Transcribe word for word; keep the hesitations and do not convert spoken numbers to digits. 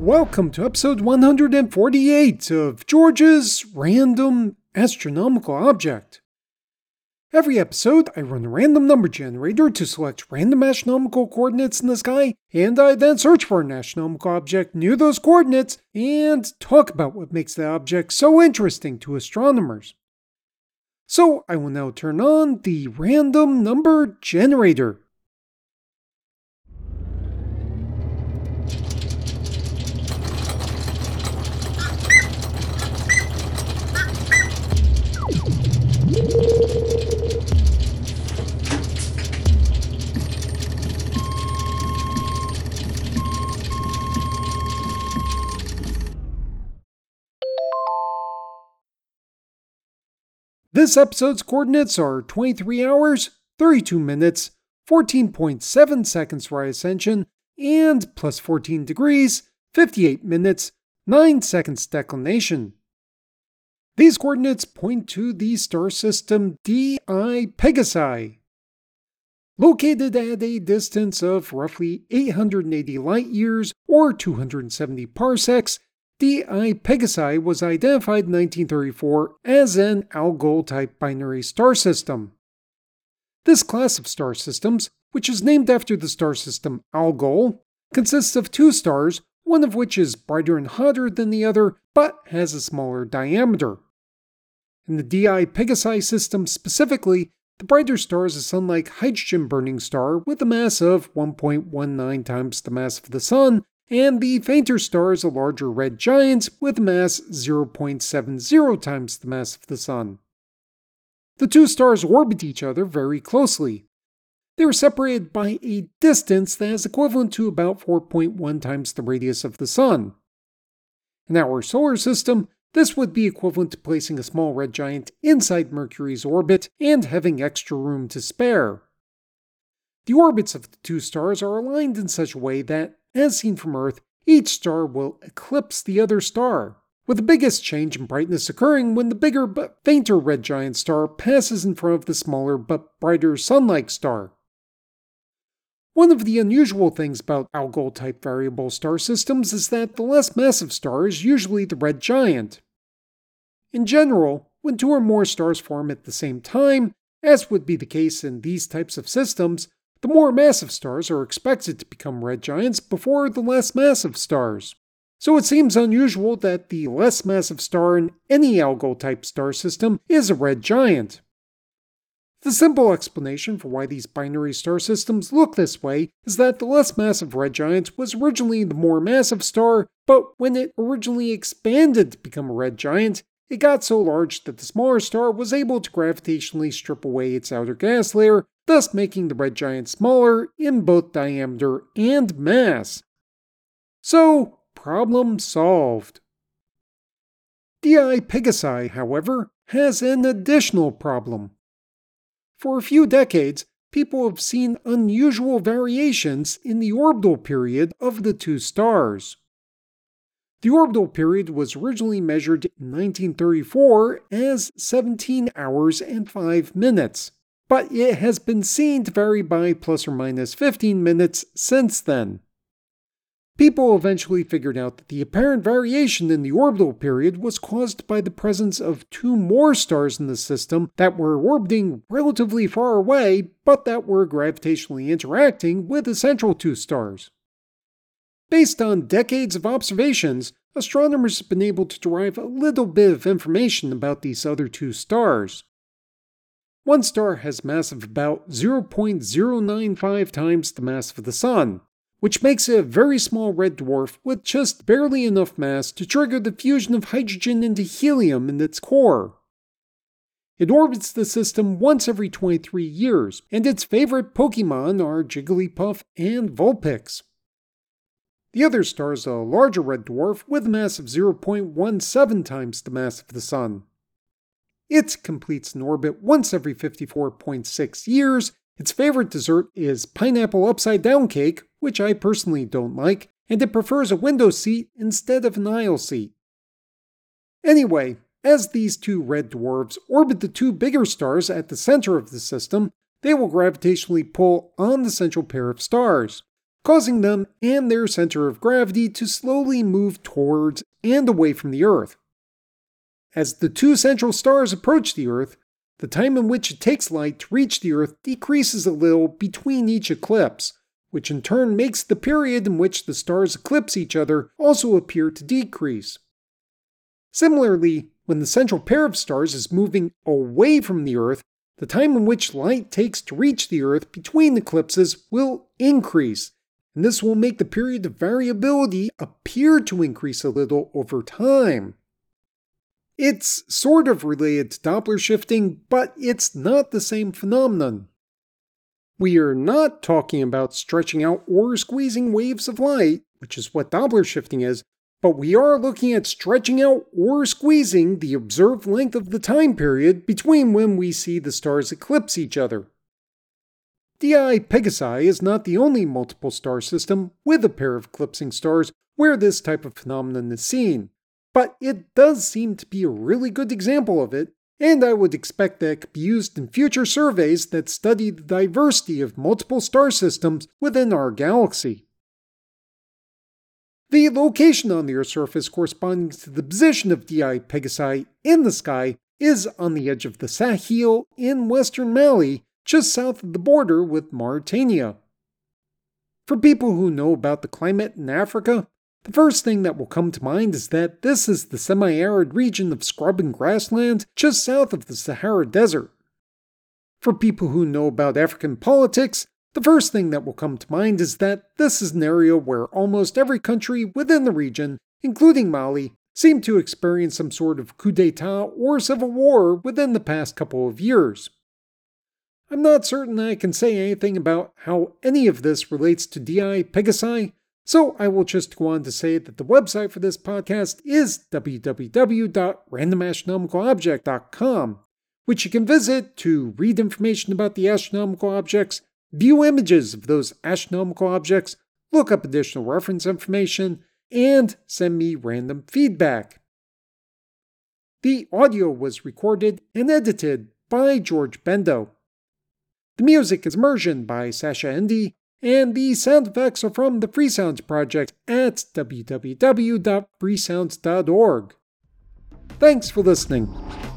Welcome to episode one hundred forty-eight of George's Random Astronomical Object. Every episode, I run a random number generator to select random astronomical coordinates in the sky, and I then search for an astronomical object near those coordinates and talk about what makes that object so interesting to astronomers. So I will now turn on the random number generator. This episode's coordinates are twenty-three hours, thirty-two minutes, fourteen point seven seconds for ascension, and plus fourteen degrees, fifty-eight minutes, nine seconds declination. These coordinates point to the star system D I Pegasi. Located at a distance of roughly eight hundred eighty light years or two hundred seventy parsecs, D I Pegasi was identified in nineteen thirty-four as an Algol-type binary star system. This class of star systems, which is named after the star system Algol, consists of two stars, one of which is brighter and hotter than the other, but has a smaller diameter. In the D I Pegasi system specifically, the brighter star is a sun-like hydrogen-burning star with a mass of one point one nine times the mass of the Sun, and the fainter star is a larger red giant with a mass zero point seven zero times the mass of the Sun. The two stars orbit each other very closely. They are separated by a distance that is equivalent to about four point one times the radius of the Sun. In our solar system, this would be equivalent to placing a small red giant inside Mercury's orbit and having extra room to spare. The orbits of the two stars are aligned in such a way that, as seen from Earth, each star will eclipse the other star, with the biggest change in brightness occurring when the bigger but fainter red giant star passes in front of the smaller but brighter sun-like star. One of the unusual things about Algol-type variable star systems is that the less massive star is usually the red giant. In general, when two or more stars form at the same time, as would be the case in these types of systems, the more massive stars are expected to become red giants before the less massive stars. So it seems unusual that the less massive star in any Algol-type star system is a red giant. The simple explanation for why these binary star systems look this way is that the less massive red giant was originally the more massive star, but when it originally expanded to become a red giant, it got so large that the smaller star was able to gravitationally strip away its outer gas layer, thus making the red giant smaller in both diameter and mass. So, problem solved. D I Pegasi, however, has an additional problem. For a few decades, people have seen unusual variations in the orbital period of the two stars. The orbital period was originally measured in nineteen thirty-four as seventeen hours and five minutes, but it has been seen to vary by plus or minus fifteen minutes since then. People eventually figured out that the apparent variation in the orbital period was caused by the presence of two more stars in the system that were orbiting relatively far away, but that were gravitationally interacting with the central two stars. Based on decades of observations, astronomers have been able to derive a little bit of information about these other two stars. One star has mass of about zero point zero nine five times the mass of the Sun, which makes it a very small red dwarf with just barely enough mass to trigger the fusion of hydrogen into helium in its core. It orbits the system once every twenty-three years, and its favorite Pokemon are Jigglypuff and Vulpix. The other star is a larger red dwarf with a mass of zero point one seven times the mass of the Sun. It completes an orbit once every fifty-four point six years. Its favorite dessert is pineapple upside-down cake, which I personally don't like, and it prefers a window seat instead of an aisle seat. Anyway, as these two red dwarfs orbit the two bigger stars at the center of the system, they will gravitationally pull on the central pair of stars, causing them and their center of gravity to slowly move towards and away from the Earth. As the two central stars approach the Earth, the time in which it takes light to reach the Earth decreases a little between each eclipse, which in turn makes the period in which the stars eclipse each other also appear to decrease. Similarly, when the central pair of stars is moving away from the Earth, the time in which light takes to reach the Earth between eclipses will increase, and this will make the period of variability appear to increase a little over time. It's sort of related to Doppler shifting, but it's not the same phenomenon. We are not talking about stretching out or squeezing waves of light, which is what Doppler shifting is, but we are looking at stretching out or squeezing the observed length of the time period between when we see the stars eclipse each other. D I Pegasi is not the only multiple star system with a pair of eclipsing stars where this type of phenomenon is seen, but it does seem to be a really good example of it, and I would expect that it could be used in future surveys that study the diversity of multiple star systems within our galaxy. The location on the Earth's surface corresponding to the position of D I Pegasi in the sky is on the edge of the Sahel in western Mali, just south of the border with Mauritania. For people who know about the climate in Africa, the first thing that will come to mind is that this is the semi-arid region of scrub and grassland just south of the Sahara Desert. For people who know about African politics, the first thing that will come to mind is that this is an area where almost every country within the region, including Mali, seemed to experience some sort of coup d'etat or civil war within the past couple of years. I'm not certain I can say anything about how any of this relates to D I Pegasi, so I will just go on to say that the website for this podcast is w w w dot random astronomical object dot com, which you can visit to read information about the astronomical objects, view images of those astronomical objects, look up additional reference information, and send me random feedback. The audio was recorded and edited by George Bendo. The music is Immersion by Sasha Endy, and the sound effects are from the Free Sounds Project at w w w dot free sounds dot org. Thanks for listening.